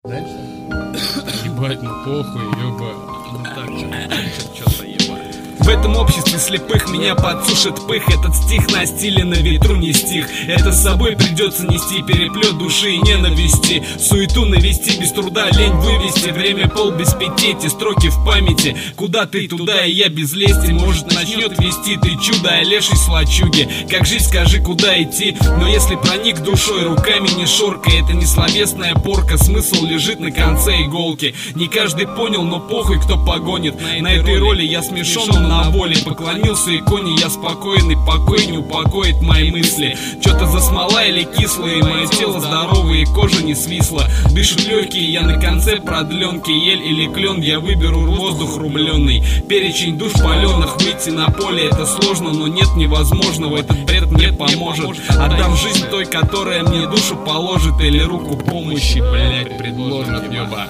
Дальше? Ебать, ну похуй, ёба. Ну так, чё-то ебать. В этом обществе слепых меня подсушит пых. Этот стих на стиле на ветру не стих. Это с собой придется нести переплет души и ненависти. Суету навести, без труда лень вывести. Время 4:30, эти строки в памяти. Куда ты, туда и я без лести. Может начнет вести ты чудо, а леший с лачуги. Как жить, скажи, куда идти. Но если проник душой, руками не шоркай. Это не словесная порка, смысл лежит на конце иголки. Не каждый понял, но похуй, кто погонит. На этой роли я смешон, на воле. Поклонился иконе, я спокойный, покой не упокоит мои мысли. Чё-то за смола или кислое, мое тело здоровое и кожа не свисла. Дышат легкие, я на конце продленки. Ель или клен, я выберу воздух рубленый. Перечень душ паленых, выйти на поле это сложно, но нет невозможного. Этот бред мне поможет. Отдам жизнь той, которая мне душу положит, или руку помощи, блять, предложит, ёба.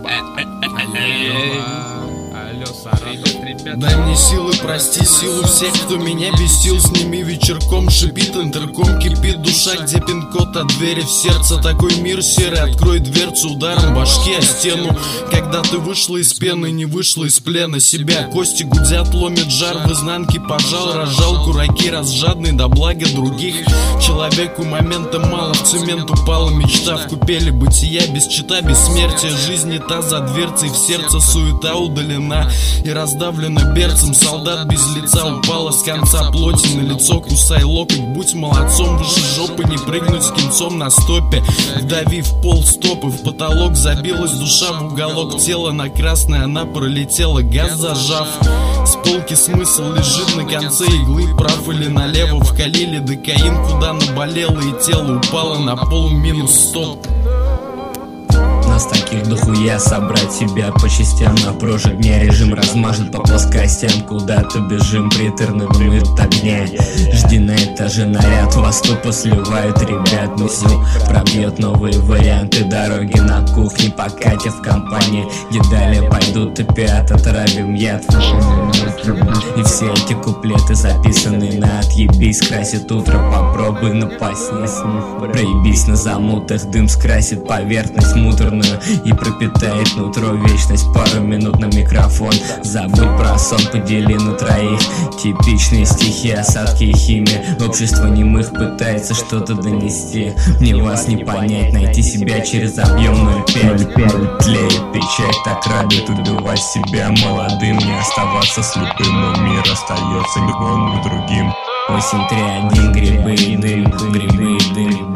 Дай мне силы, прости силу всех, кто меня бесил. Сними вечерком, шипит интерком, кипит душа, где пин-код от двери в сердце. Такой мир серый, открой дверцу ударом башки о стену. Когда ты вышла из пены, не вышла из плена себя. Кости гудят, ломит жар в изнанке, пожал, разжал кураки, разжадный до блага других. Человеку момента мало, в цемент упала мечта. В купели бытия, без чита, бессмертия. Жизнь не та за дверцей, в сердце суета удалена и раздавлена берцем. Солдат без лица упала с конца плоти на лицо. Кусай локоть, будь молодцом, выше жопы не прыгнуть с кинцом на стопе. Вдавив пол стопы, в потолок забилась душа в уголок тела. На красное она пролетела, газ зажав. С полки смысл лежит на конце иглы. Прав или налево вкалили докаин, куда наболело и тело упало на пол минус стоп. Нас таких дохуя, собрать себя по частям. На прожиг дня режим размажет по плоскостям. Куда-то бежим, приторно дымит огня. Жди на этаже наряд, вас тупо сливают ребят. Мысль пробьет новые варианты дороги на кухне. Покатя в компании, где далее пойдут опять, отравим яд. И все эти куплеты записаны на отъебись. Красит утро, попробуй напасть. Проебись на замутах, дым скрасит поверхность муторную и пропитает нутро вечность. Пару минут на микрофон, забудь про сон, подели на троих. Типичные стихи, осадки и химия. Общество немых пытается что-то донести. Мне вас не понять, найти себя через объем 0,5. Тлеет печать, так радует убивать себя молодым. Не оставаться слепым, но мир остается бегом к другим. 8-3-1, грибы и дым, грибы и дым.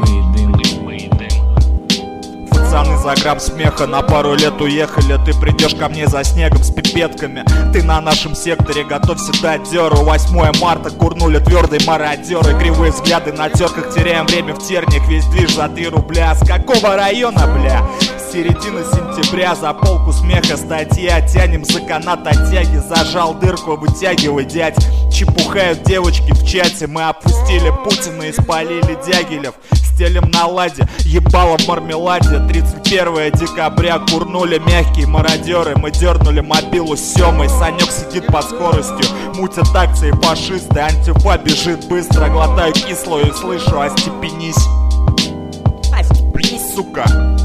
Пацаны за грамм смеха на пару лет уехали. Ты придешь ко мне за снегом с пипетками. Ты на нашем секторе, готовься дать дёру. 8 марта курнули твердые мародеры. Кривые взгляды на терках, теряем время в терниях. Весь движ за 3 рубля. С какого района, бля? Середина сентября, за полку смеха статья. Тянем за канат оттяги, зажал дырку, вытягивай, дядь. Чепухают девочки в чате. Мы опустили Путина и спалили Дягилев. Стелем на ладе, ебало в мармеладе. 31 декабря курнули мягкие мародеры. Мы дернули мобилу с Семой. Санек сидит под скоростью, мутят акции фашисты. Антифа бежит быстро, глотаю кислую и слышу: остепенись. Остепенись, сука.